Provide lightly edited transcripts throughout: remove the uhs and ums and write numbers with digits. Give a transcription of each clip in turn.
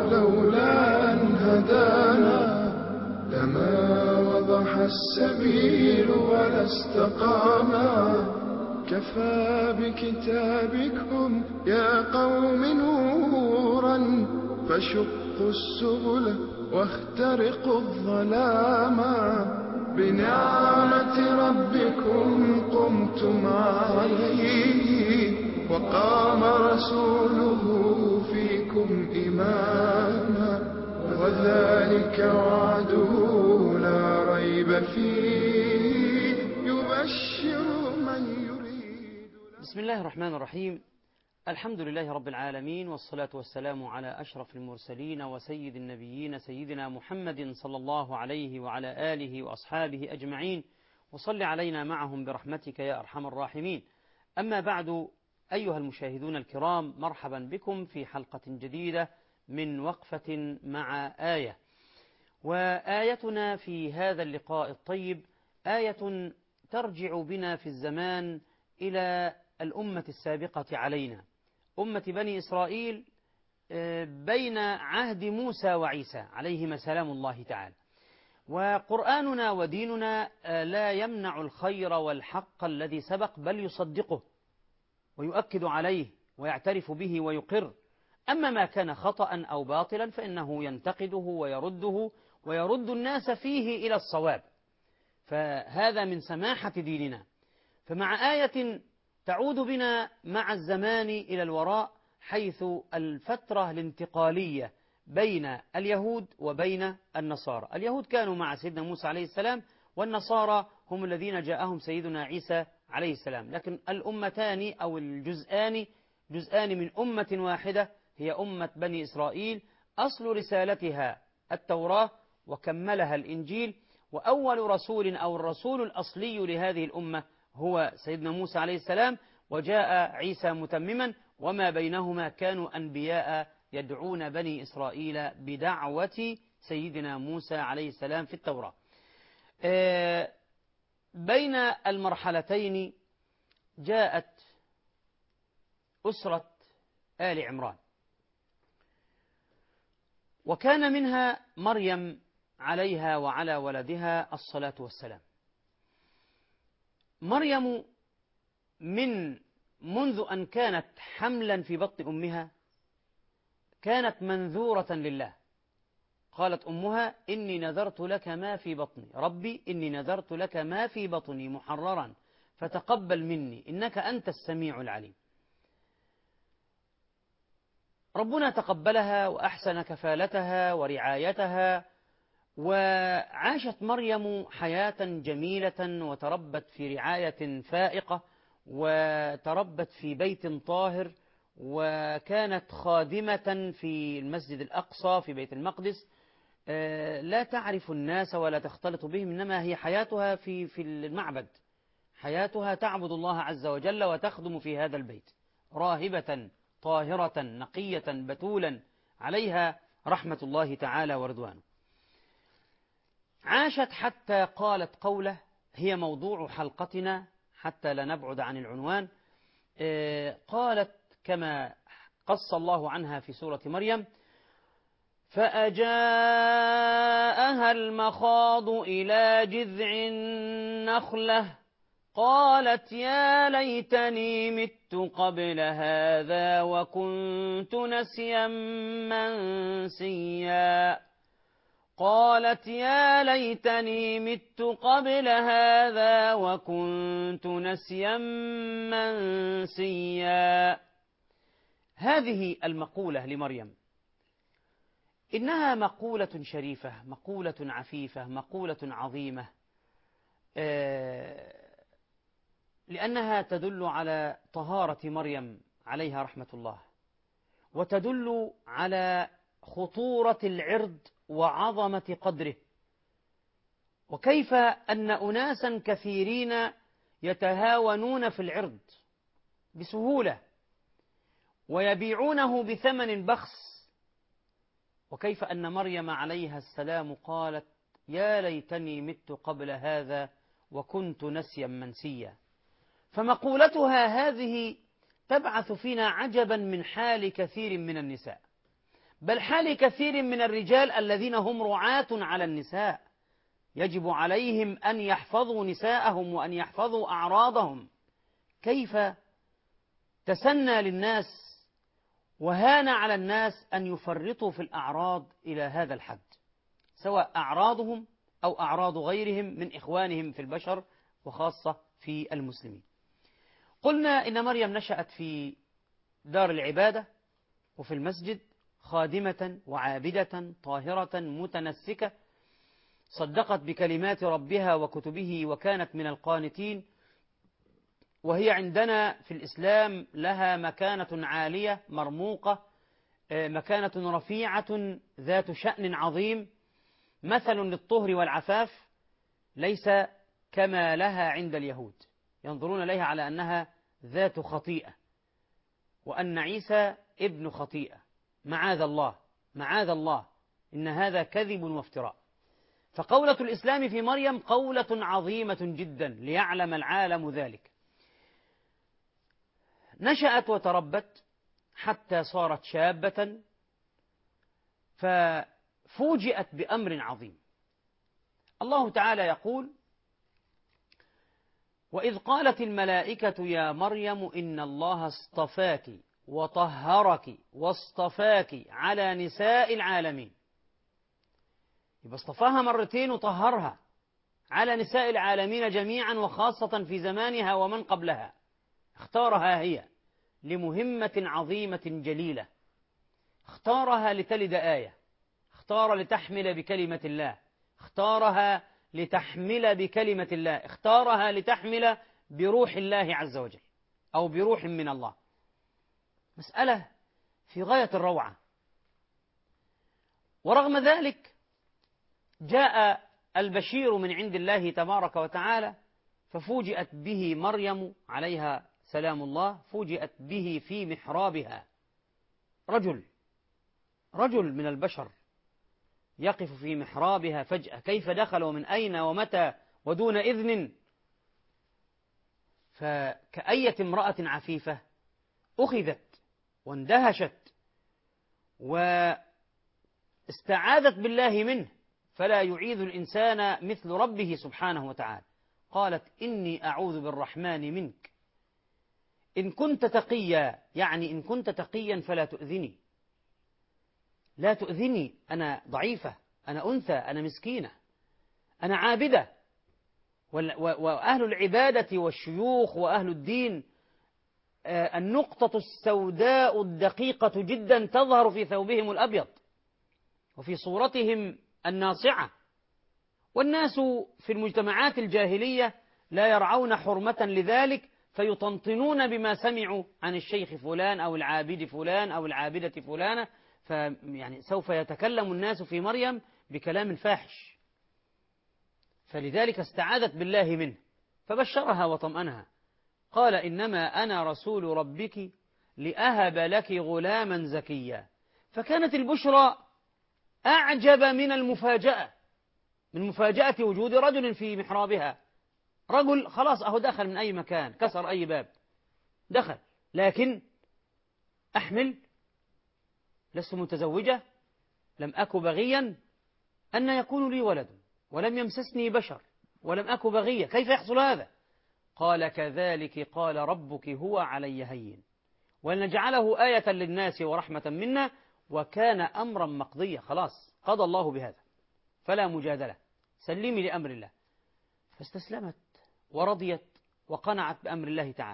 لولا أن هدانا لما وضح السبيل ولا استقاما. كفى بكتابكم يا قوم نورا، فشقوا السبل واخترقوا الظلاما. بنعمة ربكم قمتم عليه، وقام رسوله فيكم إماما. وذلك وعده لا ريب فيه، يبشر من يريد. بسم الله الرحمن الرحيم. الحمد لله رب العالمين، والصلاة والسلام على أشرف المرسلين وسيد النبيين سيدنا محمد صلى الله عليه وعلى آله وأصحابه أجمعين، وصل علينا معهم برحمتك يا أرحم الراحمين. أما بعد، أيها المشاهدون الكرام، مرحبا بكم في حلقة جديدة من وقفة مع آية. وآيتنا في هذا اللقاء الطيب آية ترجع بنا في الزمان إلى الأمة السابقة علينا، أمة بني إسرائيل، بين عهد موسى وعيسى عليهما سلام الله تعالى. وقرآننا وديننا لا يمنع الخير والحق الذي سبق، بل يصدقه ويؤكد عليه ويعترف به ويقر. أما ما كان خطأ أو باطلا فإنه ينتقده ويرده ويرد الناس فيه إلى الصواب. فهذا من سماحة ديننا. فمع آية تعود بنا مع الزمان إلى الوراء، حيث الفترة الانتقالية بين اليهود وبين النصارى. اليهود كانوا مع سيدنا موسى عليه السلام، والنصارى هم الذين جاءهم سيدنا عيسى عليه السلام. لكن الأمتان أو الجزءان جزءان من أمة واحدة، هي أمة بني إسرائيل. أصل رسالتها التوراة، وكملها الإنجيل. وأول رسول أو الرسول الأصلي لهذه الأمة هو سيدنا موسى عليه السلام، وجاء عيسى متمما، وما بينهما كانوا أنبياء يدعون بني إسرائيل بدعوة سيدنا موسى عليه السلام في التوراة. بين المرحلتين جاءت أسرة آل عمران، وكان منها مريم عليها وعلى ولدها الصلاة والسلام. مريم منذ أن كانت حملا في بطن أمها كانت منذورة لله. قالت أمها: إني نذرت لك ما في بطني، ربي إني نذرت لك ما في بطني محررا فتقبل مني إنك أنت السميع العليم. ربنا تقبلها وأحسن كفالتها ورعايتها، وعاشت مريم حياة جميلة، وتربت في رعاية فائقة، وتربت في بيت طاهر، وكانت خادمة في المسجد الأقصى في بيت المقدس. لا تعرف الناس ولا تختلط بهم، إنما هي حياتها في المعبد، حياتها تعبد الله عز وجل وتخدم في هذا البيت، راهبة طاهرة نقية بتولا، عليها رحمة الله تعالى ورضوانه. عاشت حتى قالت قوله هي موضوع حلقتنا حتى لا نبعد عن العنوان. قالت كما قص الله عنها في سورة مريم: فأجاءها المخاض إلى جذع النخلة قالت يا ليتني مت قبل هذا وكنت نسيا منسيا. قالت يا ليتني مت قبل هذا وكنت نسيا منسيا. هذه المقولة لمريم إنها مقولة شريفة، مقولة عفيفة، مقولة عظيمة، لأنها تدل على طهارة مريم عليها رحمة الله، وتدل على خطورة العرض وعظمة قدره، وكيف أن أناسا كثيرين يتهاونون في العرض بسهولة ويبيعونه بثمن بخس، وكيف أن مريم عليها السلام قالت يا ليتني مت قبل هذا وكنت نسيا منسيا. فمقولتها هذه تبعث فينا عجبا من حال كثير من النساء. بل حال كثير من الرجال الذين هم رعاة على النساء، يجب عليهم أن يحفظوا نساءهم وأن يحفظوا أعراضهم. كيف تسنى للناس وهان على الناس أن يفرطوا في الأعراض إلى هذا الحد، سواء أعراضهم أو أعراض غيرهم من إخوانهم في البشر وخاصة في المسلمين. قلنا إن مريم نشأت في دار العبادة وفي المسجد، خادمة وعابدة طاهرة متنسكة، صدقت بكلمات ربها وكتبه وكانت من القانتين، وهي عندنا في الإسلام لها مكانة عالية مرموقة، مكانة رفيعة ذات شأن عظيم، مثل للطهر والعفاف، ليس كما لها عند اليهود، ينظرون إليها على أنها ذات خطيئة وأن عيسى ابن خطيئة. معاذ الله، معاذ الله، إن هذا كذب وافتراء. فقولة الإسلام في مريم قولة عظيمة جدا ليعلم العالم ذلك. نشأت وتربت حتى صارت شابة، ففوجئت بأمر عظيم. الله تعالى يقول: وإذ قالت الملائكة يا مريم إن الله اصطفاك وطهرك واصطفاك على نساء العالمين. يبقى اصطفاها مرتين وطهرها على نساء العالمين جميعا، وخاصة في زمانها ومن قبلها. اختارها هي لمهمة عظيمة جليلة، اختارها لتلد آية، اختار لتحمل بكلمة الله، اختارها لتحمل بكلمة الله، اختارها لتحمل بروح الله عز وجل أو بروح من الله. مسألة في غاية الروعة. ورغم ذلك جاء البشير من عند الله تبارك وتعالى، ففوجئت به مريم عليها سلام الله، فوجئت به في محرابها، رجل من البشر يقف في محرابها فجأة. كيف دخل ومن أين ومتى ودون إذن؟ فكأية امرأة عفيفة أخذت واندهشت واستعاذت بالله منه، فلا يعيذ الإنسان مثل ربه سبحانه وتعالى. قالت إني أعوذ بالرحمن منك إن كنت تقيا، يعني إن كنت تقيا فلا تؤذني، لا تؤذني، أنا ضعيفة، أنا أنثى، أنا مسكينة، أنا عابدة. وأهل العبادة والشيوخ وأهل الدين النقطة السوداء الدقيقة جدا تظهر في ثوبهم الأبيض وفي صورتهم الناصعة. والناس في المجتمعات الجاهلية لا يرعون حرمة لذلك، فيطنطنون بما سمعوا عن الشيخ فلان أو العابد فلان أو العابدة فلانة، فيعني سوف يتكلم الناس في مريم بكلام فاحش. فلذلك استعاذت بالله منه فبشرها وطمأنها، قال إنما أنا رسول ربك لأهب لك غلاما زكيا. فكانت البشرى أعجب من المفاجأة، من مفاجأة وجود رجل في محرابها. رجل خلاص أهو دخل من أي مكان، كسر أي باب دخل، لكن أحمل، لست متزوجة، لم أك بغيا، أن يكون لي ولد ولم يمسسني بشر ولم أك بغيا، كيف يحصل هذا؟ قال كذلك قال ربك هو علي هين ولنجعله آية للناس ورحمة منا وكان أمرا مقضيا. خلاص قضى الله بهذا فلا مجادلة، سلمي لأمر الله. فاستسلمت ورضيت وقنعت بأمر الله تعالى،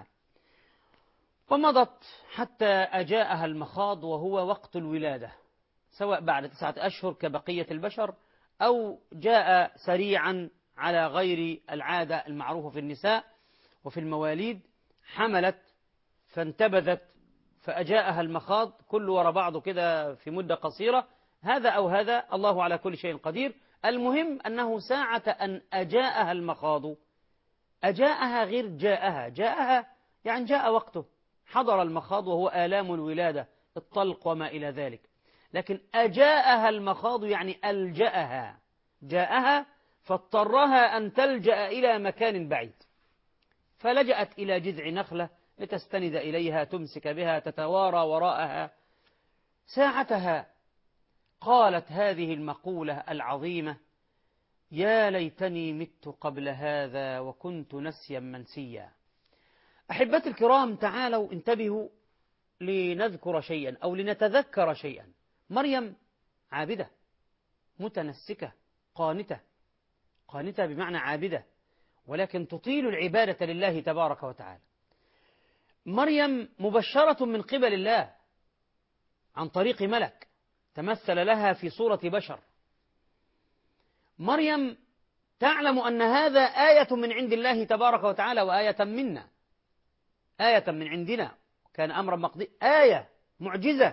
ومضت حتى أجاءها المخاض وهو وقت الولادة، سواء بعد 9 أشهر كبقية البشر أو جاء سريعا على غير العادة المعروفة في النساء وفي المواليد. حملت فانتبذت فأجاءها المخاض، كل وراء بعضه كده في مدة قصيرة، هذا أو هذا، الله على كل شيء قدير. المهم أنه ساعة أن أجاءها المخاض، أجاءها غير جاءها يعني جاء وقته، حضر المخاض وهو آلام الولادة، الطلق وما إلى ذلك. لكن أجاءها المخاض يعني ألجأها، جاءها فاضطرها أن تلجأ إلى مكان بعيد، فلجأت إلى جذع نخلة لتستند إليها، تمسك بها، تتوارى وراءها. ساعتها قالت هذه المقولة العظيمة: يا ليتني مت قبل هذا وكنت نسيا منسيا. أحبتي الكرام، تعالوا انتبهوا لنذكر شيئا أو لنتذكر شيئا. مريم عابدة متنسكة قانتة، قانتة بمعنى عابدة، ولكن تطيل العبادة لله تبارك وتعالى. مريم مبشرة من قبل الله عن طريق ملك تمثل لها في صورة بشر. مريم تعلم أن هذا آية من عند الله تبارك وتعالى وآية منا، آية من عندنا، كان أمرا مقضي، آية معجزة.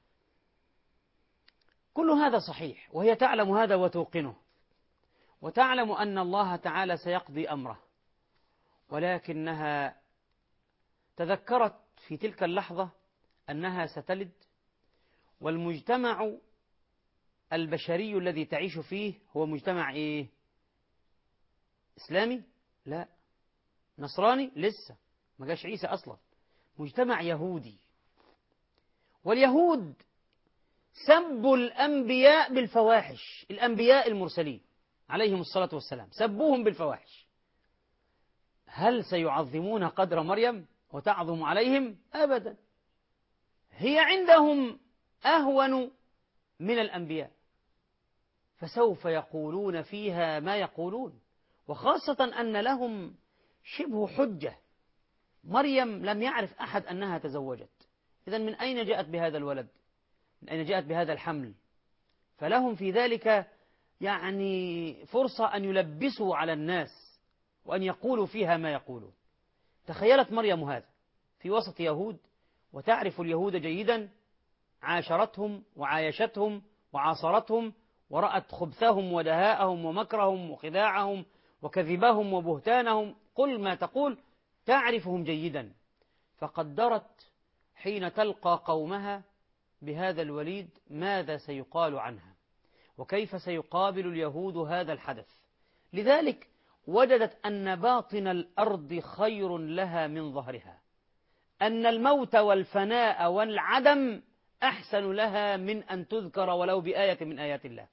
كل هذا صحيح، وهي تعلم هذا وتوقنه، وتعلم أن الله تعالى سيقضي أمره، ولكنها تذكرت في تلك اللحظة أنها ستلد، والمجتمع البشري الذي تعيش فيه هو مجتمع إيه؟ إسلامي؟ لا. نصراني؟ لسه ما جاش عيسى أصلا. مجتمع يهودي، واليهود سبوا الأنبياء بالفواحش، الأنبياء المرسلين عليهم الصلاة والسلام سبوهم بالفواحش. هل سيعظمون قدر مريم وتعظم عليهم؟ أبدا، هي عندهم أهون من الأنبياء، فسوف يقولون فيها ما يقولون، وخاصة أن لهم شبه حجة. مريم لم يعرف أحد أنها تزوجت، إذن من أين جاءت بهذا الولد؟ من أين جاءت بهذا الحمل؟ فلهم في ذلك يعني فرصة أن يلبسوا على الناس وأن يقولوا فيها ما يقولون. تخيلت مريم هذا في وسط يهود، وتعرف اليهود جيدا، عاشرتهم وعايشتهم وعاصرتهم، ورأت خبثهم ودهاءهم ومكرهم وخداعهم وكذبهم وبهتانهم، قل ما تقول، تعرفهم جيدا. فقدرت حين تلقى قومها بهذا الوليد ماذا سيقال عنها، وكيف سيقابل اليهود هذا الحدث. لذلك وجدت أن باطن الأرض خير لها من ظهرها، أن الموت والفناء والعدم أحسن لها من أن تذكر ولو بآية من آيات الله.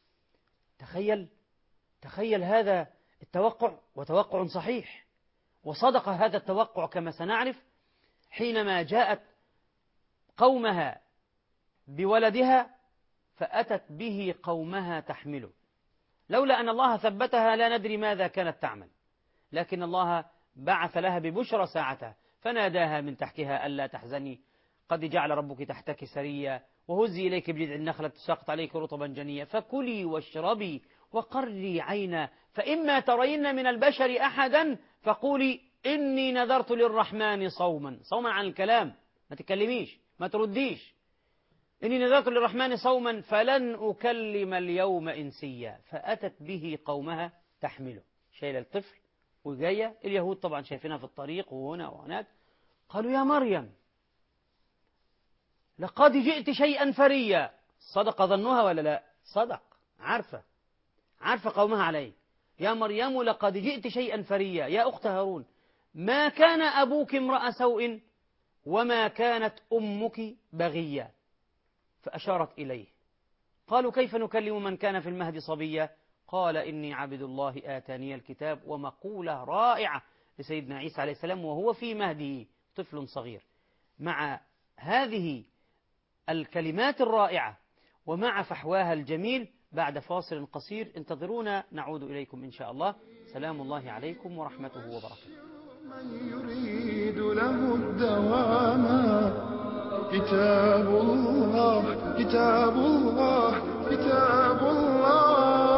تخيل هذا التوقع، وتوقع صحيح، وصدق هذا التوقع كما سنعرف حينما جاءت قومها بولدها فأتت به قومها تحمله. لولا أن الله ثبتها لا ندري ماذا كانت تعمل، لكن الله بعث لها ببشرى ساعتها، فناداها من تحتها ألا تحزني قد جعل ربك تحتك سريا وهزي إليك بجذع النخلة تساقط عليك رطبا جنيا فكلي واشربي وقري عينا فإما ترين من البشر أحدا فقولي إني نذرت للرحمن صوما. صوما عن الكلام، ما تتكلميش ما ترديش. إني نذرت للرحمن صوما فلن أكلم اليوم إنسيا. فأتت به قومها تحمله، شايله الطفل وجاية. اليهود طبعا شايفينها في الطريق وهنا وهناك، قالوا يا مريم لقد جئت شيئا فريا. صدق ظنها ولا لا؟ صدق، عارفة قومها عليه. يا مريم لقد جئت شيئا فريا، يا أخت هارون ما كان أبوك امرأ سوء وما كانت أمك بغيا. فأشارت إليه. قالوا كيف نكلم من كان في المهد صبيا؟ قال إني عبد الله آتاني الكتاب. ومقولة رائعة لسيدنا عيسى عليه السلام وهو في مهده طفل صغير. مع هذه الكلمات الرائعة ومع فحواها الجميل، بعد فاصل قصير انتظرونا نعود إليكم إن شاء الله. سلام الله عليكم ورحمته وبركاته. من يريد له الدوام كتاب الله كتاب الله كتاب الله.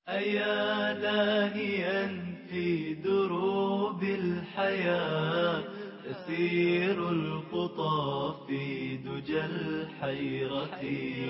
أيا لاهيا في دروب الحياة تسير الخطى في دجى الحيرة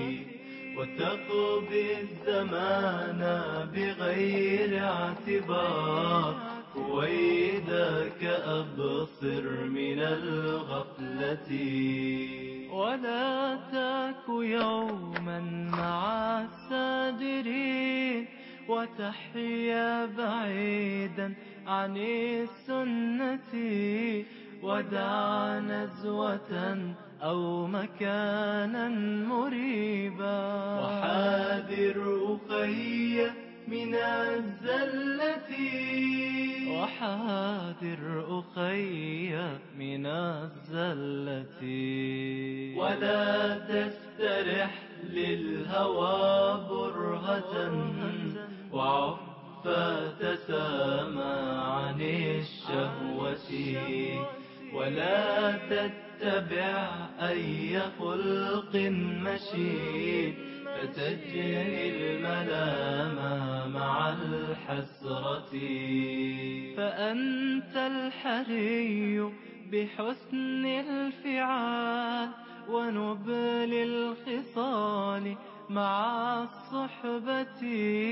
وتقضي الزمان بغير اعتبار رويدك أبصر من الغفلة ولا تاك يوما مع السادرين وتحيا بعيدا عن السنة ودع نزوة أو مكانا مريبا وحاذر أخي من الزلة وحاذر أخي من الزلة ولا تسترح للهوى برهة وعفا تسامى عن الشهوة ولا تتبع أي خلق مشي فتجري الملام مع الحسرة فأنت الحري بحسن الفعال ونبل الخصال مع الصحبة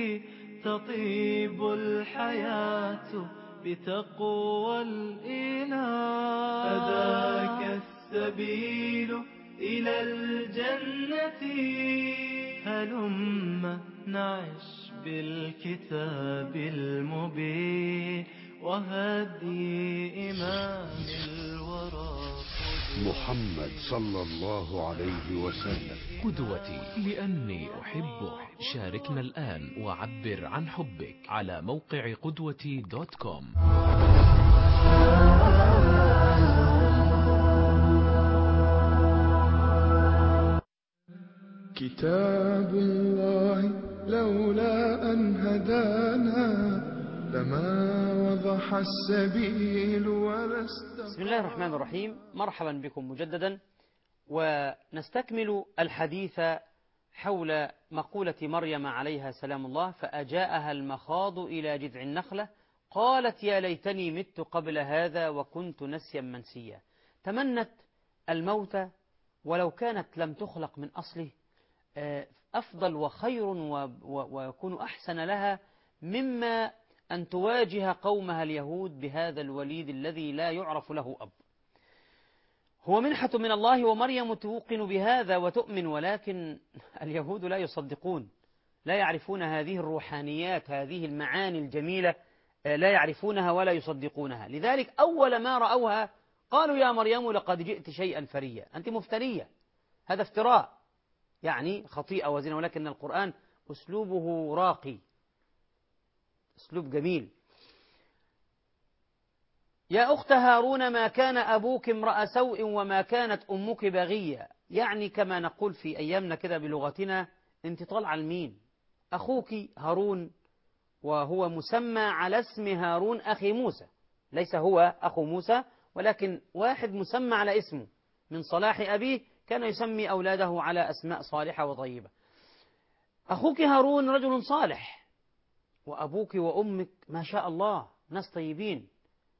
تطيب الحياة بتقوى الإله فذاك السبيل إلى الجنة هلم نعش بالكتاب المبين وهدي إمام الورى محمد صلى الله عليه وسلم قدوتي لأني أحبه. شاركنا الآن وعبر عن حبك على موقع قدوتي .com. كتاب الله لولا أن هدانا لما وضح السبيل ولست. بسم الله الرحمن الرحيم. مرحبا بكم مجددا، ونستكمل الحديث حول مقولة مريم عليها سلام الله: فأجاءها المخاض إلى جذع النخلة قالت يا ليتني مت قبل هذا وكنت نسيا منسيا. تمنت الموت ولو كانت لم تخلق من أصله، أفضل وخير ويكون أحسن لها مما أن تواجه قومها اليهود بهذا الوليد الذي لا يعرف له أب. هو منحة من الله، ومريم توقن بهذا وتؤمن، ولكن اليهود لا يصدقون، لا يعرفون هذه الروحانيات، هذه المعاني الجميلة لا يعرفونها ولا يصدقونها. لذلك أول ما رأوها قالوا يا مريم لقد جئت شيئا فريا، أنت مفترية، هذا افتراء، يعني خطيئة وزنا، ولكن القرآن أسلوبه راقي، أسلوب جميل. يا أخت هارون ما كان أبوك امرأ سوء وما كانت أمك بغية، يعني كما نقول في أيامنا كده بلغتنا، أنت طالعة لمين؟ أخوك هارون، وهو مسمى على اسم هارون أخي موسى، ليس هو أخو موسى، ولكن واحد مسمى على اسمه من صلاح أبيه، كان يسمي أولاده على أسماء صالحة وطيبة. أخوك هارون رجل صالح، وأبوك وأمك ما شاء الله ناس طيبين،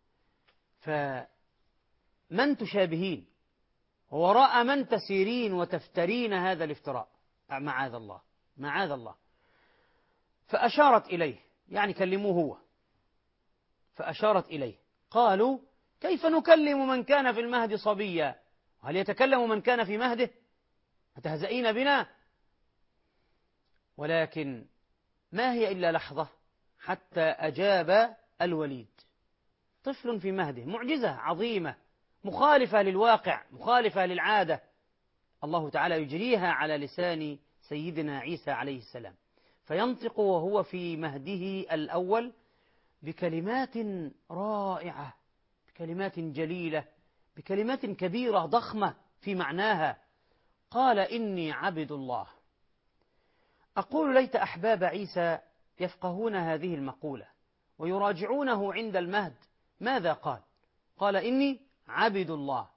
فمن تشابهين وراء من تسيرين وتفترين هذا الافتراء؟ معاذ الله، معاذ الله. فأشارت إليه، يعني كلموه هو، فأشارت إليه. قالوا كيف نكلم من كان في المهد صبيا؟ هل يتكلم من كان في مهده؟ أتهزئين بنا؟ ولكن ما هي إلا لحظة حتى أجاب الوليد، طفل في مهده، معجزة عظيمة مخالفة للواقع، مخالفة للعادة، الله تعالى يجريها على لسان سيدنا عيسى عليه السلام، فينطق وهو في مهده الأول بكلمات رائعة، بكلمات جليلة، بكلمات كبيرة ضخمة في معناها. قال إني عبد الله. أقول ليت أحباب عيسى يفقهون هذه المقولة ويراجعونه عند المهد. ماذا قال؟ قال إني عبد الله،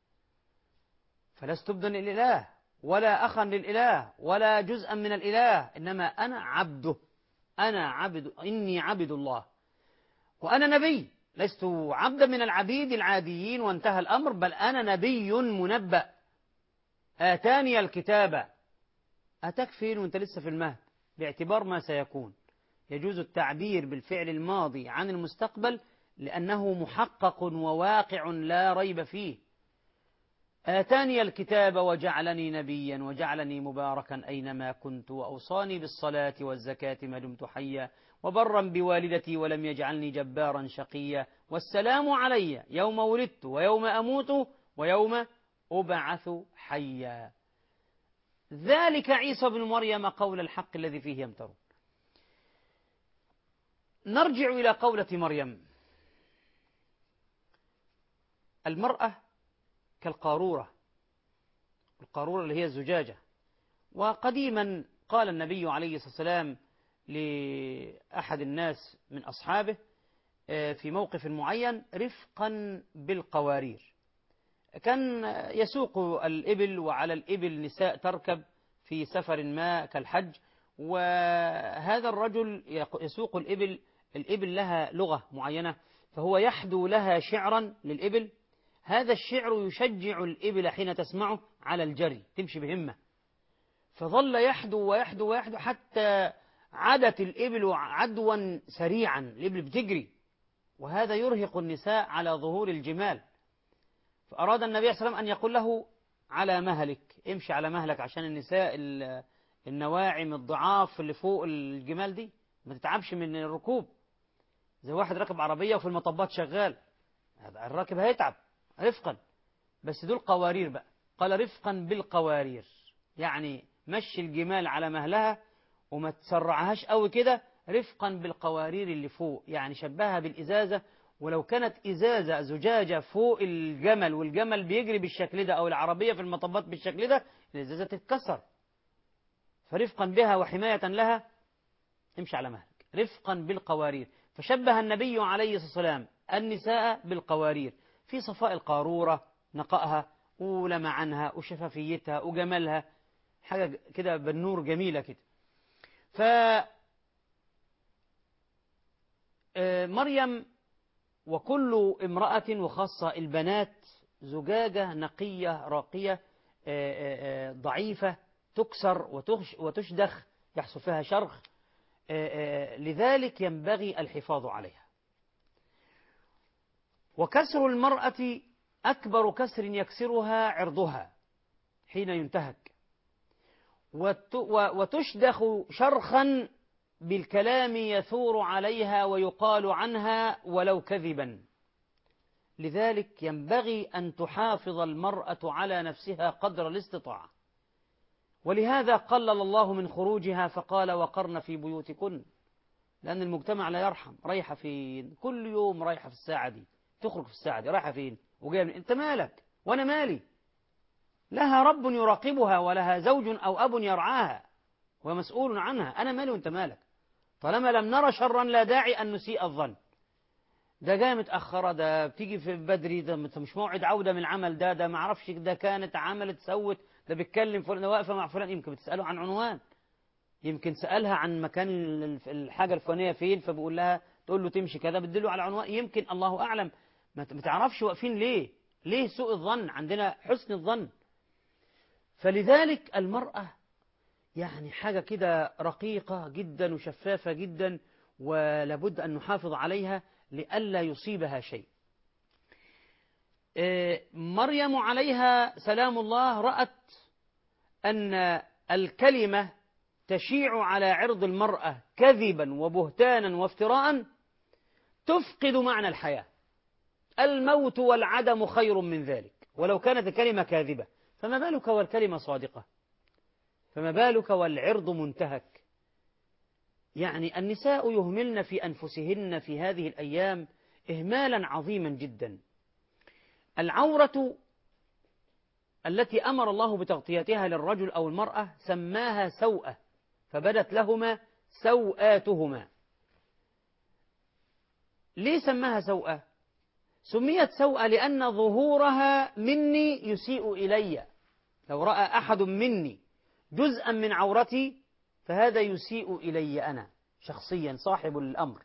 فلست ابنا للإله ولا أخا للإله ولا جزءا من الإله، إنما أنا عبده. إني عبد الله وأنا نبي، لست عبدا من العبيد العاديين وانتهى الأمر، بل أنا نبي منبأ آتاني الكتاب. أتاك فين وانت لسه في المهد؟ باعتبار ما سيكون يجوز التعبير بالفعل الماضي عن المستقبل لأنه محقق وواقع لا ريب فيه. آتاني الكتاب وجعلني نبيا وجعلني مباركا أينما كنت وأوصاني بالصلاة والزكاة ما دمت حيا وبرا بوالدتي ولم يجعلني جبارا شقيا والسلام علي يوم ولدت ويوم أموت ويوم أبعث حيا. ذلك عيسى بن مريم قول الحق الذي فيه يمترون. نرجع إلى قولة مريم. المرأة كالقارورة، القارورة اللي هي الزجاجة. وقديما قال النبي عليه الصلاة والسلام لأحد الناس من أصحابه في موقف معين: رفقا بالقوارير. كان يسوق الإبل وعلى الإبل نساء تركب في سفر ما كالحج، وهذا الرجل يسوق الإبل، الإبل لها لغة معينة، فهو يحدو لها شعرا للإبل، هذا الشعر يشجع الإبل حين تسمعه على الجري، تمشي بهمة. فظل يحدو ويحدو ويحدو حتى عدت الإبل عدوا سريعا، الإبل بتجري، وهذا يرهق النساء على ظهور الجمال. فأراد النبي صلى الله عليه وسلم أن يقول له: على مهلك، امشي على مهلك، عشان النساء النواعم الضعاف اللي فوق الجمال دي ما تتعبش من الركوب، زي واحد راكب عربية وفي المطبات شغال، الراكب هيتعب. رفقا، بس دول قوارير بقى، قال رفقا بالقوارير، يعني مشي الجمال على مهلها وما تسرعهاش قوي كده، رفقا بالقوارير اللي فوق، يعني شبهها بالإزازة، ولو كانت إزازة زجاجة فوق الجمل والجمل بيجري بالشكل ده، أو العربية في المطبات بالشكل ده، الإزازة تتكسر. فرفقا بها وحماية لها امشي على مهلك، رفقا بالقوارير. فشبه النبي عليه الصلاة والسلام النساء بالقوارير في صفاء القارورة، نقائها ولمعانها وشفافيتها وجمالها، حاجة كده بالنور جميلة كده. مريم وكل امرأة وخاصة البنات زجاجة نقية راقية ضعيفة تكسر وتشدخ، يحصل فيها شرخ، لذلك ينبغي الحفاظ عليها. وكسر المرأة أكبر كسر يكسرها عرضها حين ينتهك، وتشدخ شرخا بالكلام يثور عليها ويقال عنها ولو كذبا. لذلك ينبغي أن تحافظ المرأة على نفسها قدر الاستطاعة، ولهذا قلل الله من خروجها فقال: وقرن في بيوتكن، لأن المجتمع لا يرحم. رايحة فين؟ كل يوم رايحة في الساعة دي، تخرج في الساعة دي، رايحة فين وجاية منين؟ أنت مالك وأنا مالي؟ لها رب يراقبها ولها زوج أو أب يرعاها ومسؤول عنها، أنا مالي وأنت مالك؟ طالما لم نرى شرا لا داعي أن نسيء الظن. ده جاي متأخرة، ده بتيجي في بدري، ده مش موعد عودة من العمل، ده ما اعرفش، ده كانت عملت سوت، ده بيتكلم فلان، ده واقفة مع فلان، يمكن بتسأله عن عنوان، يمكن سألها عن مكان الحاجة الفلانية فين، فبقول لها تقول له تمشي كذا، بتدله على عنوان، يمكن الله أعلم، ما تعرفش واقفين ليه سوء الظن، عندنا حسن الظن. فلذلك المرأة يعني حاجة كده رقيقة جدا وشفافة جدا، ولابد أن نحافظ عليها لئلا يصيبها شيء. مريم عليها سلام الله رأت أن الكلمة تشيع على عرض المرأة كذبا وبهتانا وافتراء تفقد معنى الحياة. الموت والعدم خير من ذلك، ولو كانت الكلمة كاذبة، فما بالك والكلمة صادقة؟ فما بالك والعرض منتهك؟ يعني النساء يهملن في أنفسهن في هذه الأيام إهمالا عظيما جدا. العورة التي أمر الله بتغطيتها للرجل أو المرأة سماها سوءة، فبدت لهما سوآتهما. ليه سماها سوءة؟ سميت سوءة لأن ظهورها مني يسيء إلي، لو رأى أحد مني جزءا من عورتي فهذا يسيء إلي أنا، شخصيا صاحب الأمر.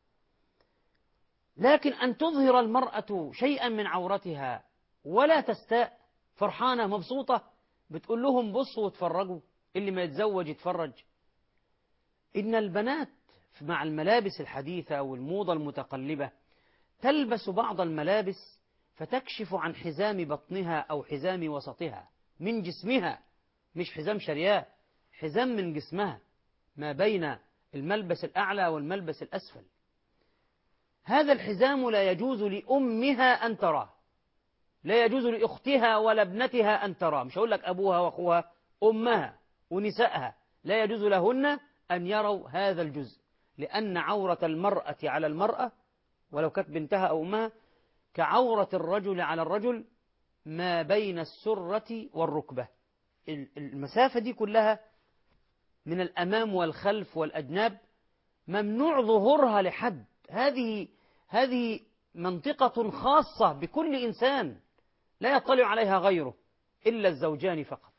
لكن أن تظهر المرأة شيئا من عورتها ولا تستاء، فرحانة مبسوطة، بتقول لهم بصوا وتفرجوا، اللي ما يتزوج يتفرج. إن البنات مع الملابس الحديثة والموضة المتقلبة تلبس بعض الملابس فتكشف عن حزام بطنها أو حزام وسطها من جسمها، مش حزام شرياء، حزام من جسمها ما بين الملبس الأعلى والملبس الأسفل. هذا الحزام لا يجوز لأمها أن تراه، لا يجوز لأختها ولا ابنتها أن تراه، مش هقول لك أبوها وأخوها، أمها ونسائها لا يجوز لهن أن يروا هذا الجزء، لأن عورة المرأة على المرأة ولو كانت بنتها أو أمها كعورة الرجل على الرجل ما بين السرة والركبة. المسافة دي كلها من الأمام والخلف والأجناب ممنوع ظهورها لحد. هذه منطقة خاصة بكل إنسان لا يطلع عليها غيره إلا الزوجان فقط،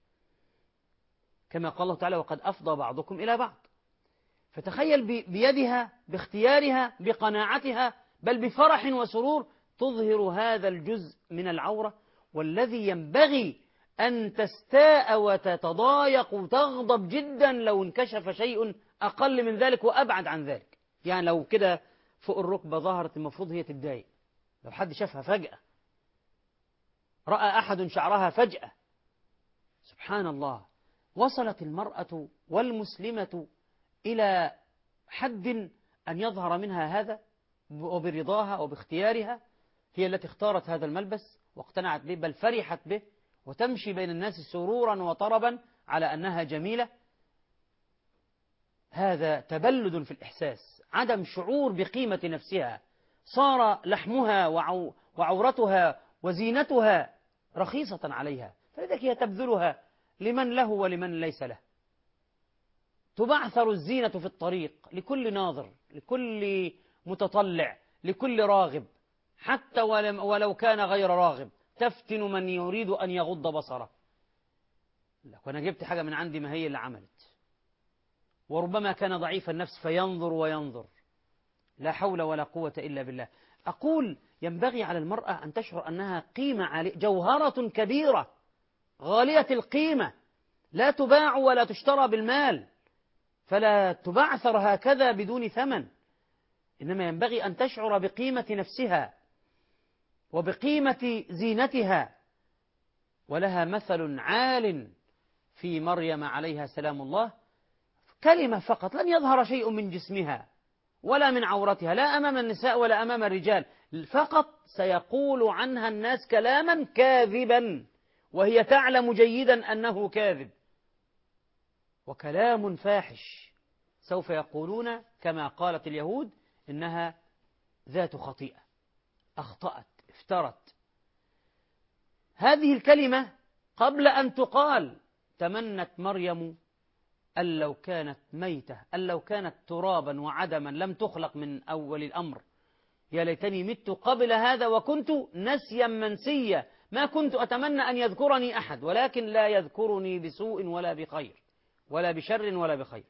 كما قال الله تعالى وقد أفضى بعضكم إلى بعض. فتخيل بيدها باختيارها بقناعتها بل بفرح وسرور تظهر هذا الجزء من العورة، والذي ينبغي أن تستاء وتتضايق وتغضب جدا لو انكشف شيء أقل من ذلك وأبعد عن ذلك. يعني لو كده فوق الركبة ظهرت المفروض هي تتضايق، لو حد شافها فجأة، رأى أحد شعرها فجأة. سبحان الله، وصلت المرأة والمسلمة إلى حد أن يظهر منها هذا وبرضاها وباختيارها، هي التي اختارت هذا الملبس واقتنعت به بل فرحت به، وتمشي بين الناس سرورا وطربا على أنها جميلة. هذا تبلد في الإحساس، عدم شعور بقيمة نفسها، صار لحمها وعورتها وزينتها رخيصة عليها، فلذلك هي تبذلها لمن له ولمن ليس له. تبعثر الزينة في الطريق لكل ناظر، لكل متطلع، لكل راغب، حتى ولو كان غير راغب، تفتن من يريد أن يغض بصره. لك وأنا جبت حاجة من عندي ما هي اللي عملت، وربما كان ضعيف النفس فينظر وينظر. لا حول ولا قوة إلا بالله. أقول ينبغي على المرأة أن تشعر أنها قيمة عالية، جوهرة كبيرة غالية القيمة، لا تباع ولا تشترى بالمال، فلا تبعثر هكذا بدون ثمن، إنما ينبغي أن تشعر بقيمة نفسها وبقيمة زينتها. ولها مثل عال في مريم عليها سلام الله، كلمة فقط، لن يظهر شيء من جسمها ولا من عورتها لا أمام النساء ولا أمام الرجال، فقط سيقول عنها الناس كلاما كاذبا وهي تعلم جيدا أنه كاذب، وكلام فاحش. سوف يقولون كما قالت اليهود إنها ذات خطيئة، أخطأت، افترت. هذه الكلمة قبل أن تقال تمنت مريم أن لو كانت ميتة، أن لو كانت ترابا وعدما لم تخلق من أول الأمر، يا ليتني مت قبل هذا وكنت نسيا منسيا، ما كنت أتمنى أن يذكرني أحد، ولكن لا يذكرني بسوء ولا بخير ولا بشر ولا بخير.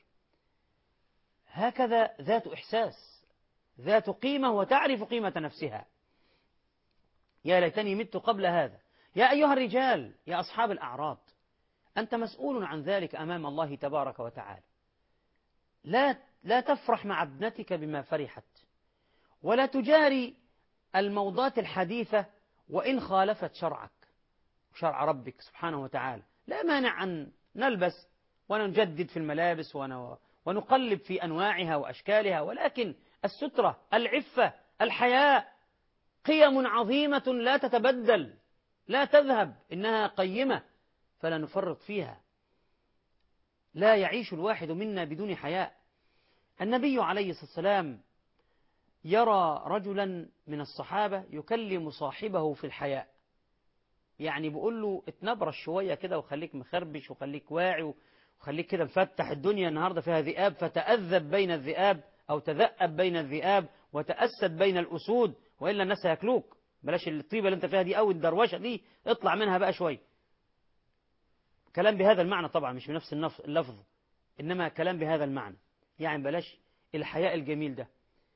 هكذا ذات إحساس، ذات قيمة وتعرف قيمة نفسها. يا ليتني مت قبل هذا. يا أيها الرجال، يا أصحاب الأعراض، أنت مسؤول عن ذلك أمام الله تبارك وتعالى. لا تفرح مع ابنتك بما فرحت، ولا تجاري الموضات الحديثة وإن خالفت شرعك وشرع ربك سبحانه وتعالى. لا مانع أن نلبس ونجدد في الملابس ونقلب في أنواعها وأشكالها، ولكن السترة، العفة، الحياء قيم عظيمة لا تتبدل، لا تذهب، إنها قيمة فلا نفرط فيها. لا يعيش الواحد منا بدون حياء. النبي عليه الصلاة والسلام يرى رجلا من الصحابة يكلم صاحبه في الحياء، يعني بيقول له اتنبرش شوية كده وخليك مخربش وخليك واعي وخليك كده مفتح، الدنيا النهاردة فيها ذئاب، فتأذب بين الذئاب أو تذأب بين الذئاب وتأسد بين الأسود، وإلا الناس هياكلوك. بلاش الطيبة اللي انت فيها دي أو الدروشة دي، اطلع منها بقى شوية. كلام بهذا المعنى طبعا، مش بنفس اللفظ، إنما كلام بهذا المعنى. يعني بلاش الحياء الجميل ده،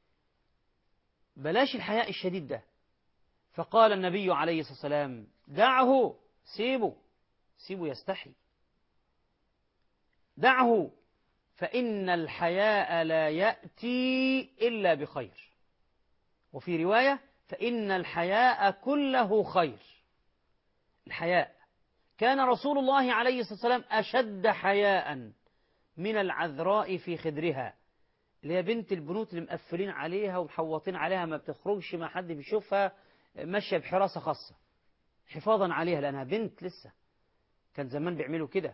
بلاش الحياء الشديد ده. فقال النبي عليه الصلاة والسلام دعه، سيبه يستحي، دعه فإن الحياء لا يأتي إلا بخير. وفي رواية فإن الحياء كله خير. الحياء كان رسول الله عليه الصلاة والسلام أشد حياء من العذراء في خدرها، اللي هي بنت البنوت اللي مقفلين عليها ومحوطين عليها، ما بتخرجش، ما حد بيشوفها، ماشية بحراسة خاصة حفاظا عليها لأنها بنت لسه. كان زمان بيعملوا كده.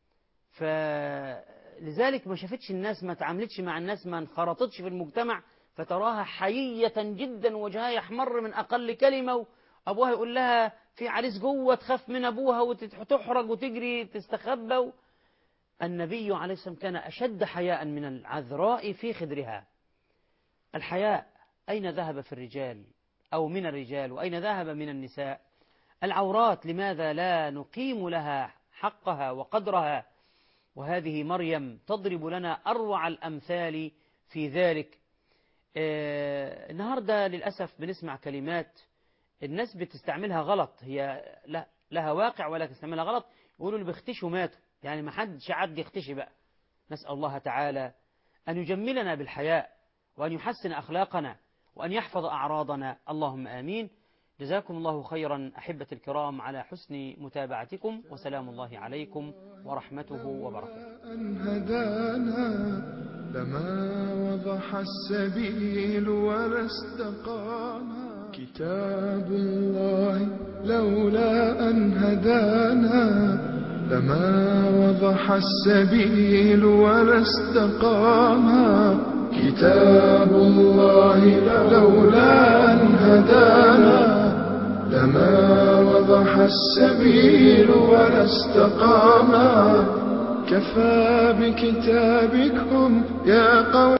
فلذلك ما شافتش الناس، ما تعاملتش مع الناس، ما انخرطتش في المجتمع، فتراها حيية جدا وجهها يحمر من أقل كلمة، وأبوها يقول لها في عريس جوه، تخاف من أبوها وتحرج وتجري تستخبى. النبي عليه الصلاة والسلام كان أشد حياء من العذراء في خدرها. الحياء أين ذهب في الرجال أو من الرجال، وأين ذهب من النساء؟ العورات لماذا لا نقيم لها حقها وقدرها؟ وهذه مريم تضرب لنا أروع الأمثال في ذلك. النهاردة للأسف بنسمع كلمات الناس بتستعملها غلط، هي لها واقع ولكن تستعملها غلط. يقولوا اللي بيختشوا ماتوا، يعني ما حدش عاد يختشي بقى. نسأل الله تعالى أن يجملنا بالحياء، وأن يحسن أخلاقنا، وأن يحفظ أعراضنا، اللهم آمين. جزاكم الله خيرا أحبة الكرام على حسن متابعتكم، وسلام الله عليكم ورحمته وبركاته. أن هدانا لما وضح السبيل ولا استقاما. كتاب الله لولا أن هدانا لما وضح السبيل ولا استقاما. كتاب الله لولا أن هدانا لما وضح السبيل ولا استقاما. كفى بكتابكم يا قوم